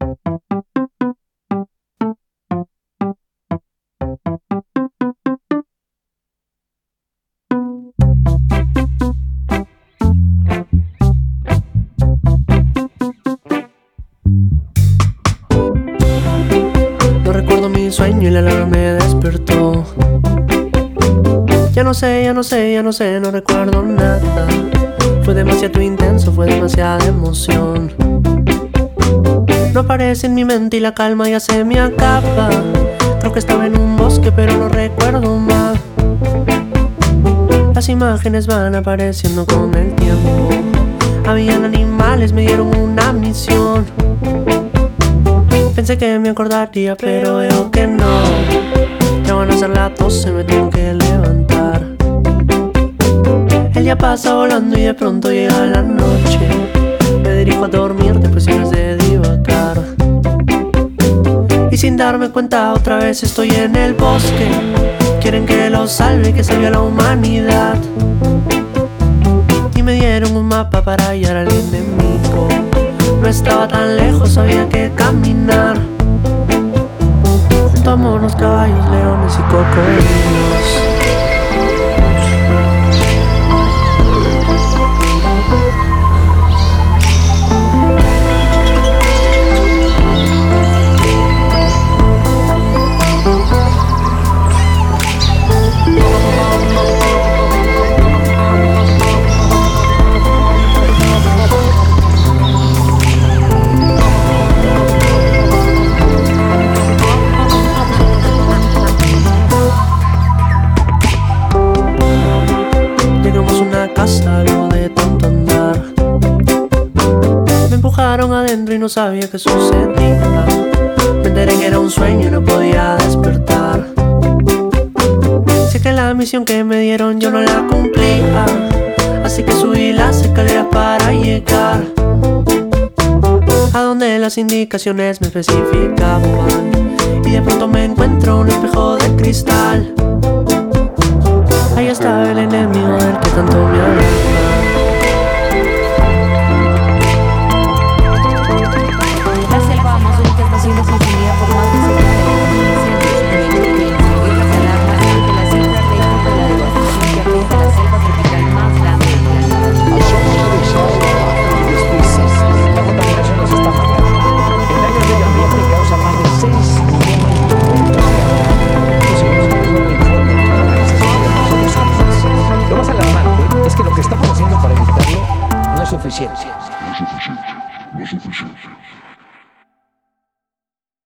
No recuerdo mi sueño y la alarma me despertó. Ya no sé, no recuerdo nada. Fue demasiado intenso, fue demasiada emoción. No aparece en mi mente y la calma ya se me acaba. Creo que estaba en un bosque pero no recuerdo más. Las imágenes van apareciendo con el tiempo. Habían animales, me dieron una misión. Pensé que me acordaría pero veo que no. Ya van a ser las 12, me tengo que levantar. El día pasa volando y de pronto llega la noche. Me dirijo a dormir después de divagar. Y sin darme cuenta otra vez estoy en el bosque. Quieren que lo salve, que salve a la humanidad. Y me dieron un mapa para hallar al enemigo. No estaba tan lejos, había que caminar. Junto a monos, caballos, leones y cocodrilos. Algo de tanto andar. Me empujaron adentro y no sabía qué sucedía. Me enteré que era un sueño y no podía despertar. Sé que la misión que me dieron yo no la cumplía, así que subí las escaleras para llegar a donde las indicaciones me especificaban. Y de pronto me encuentro un espejo de cristal. Ahí estaba el enemigo del que tanto me hablaba.